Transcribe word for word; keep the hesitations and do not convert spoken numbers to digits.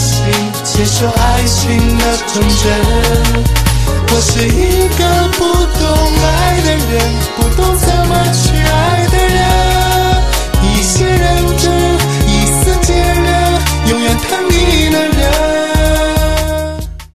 心，接受爱情的童真。我是一个不懂爱的人，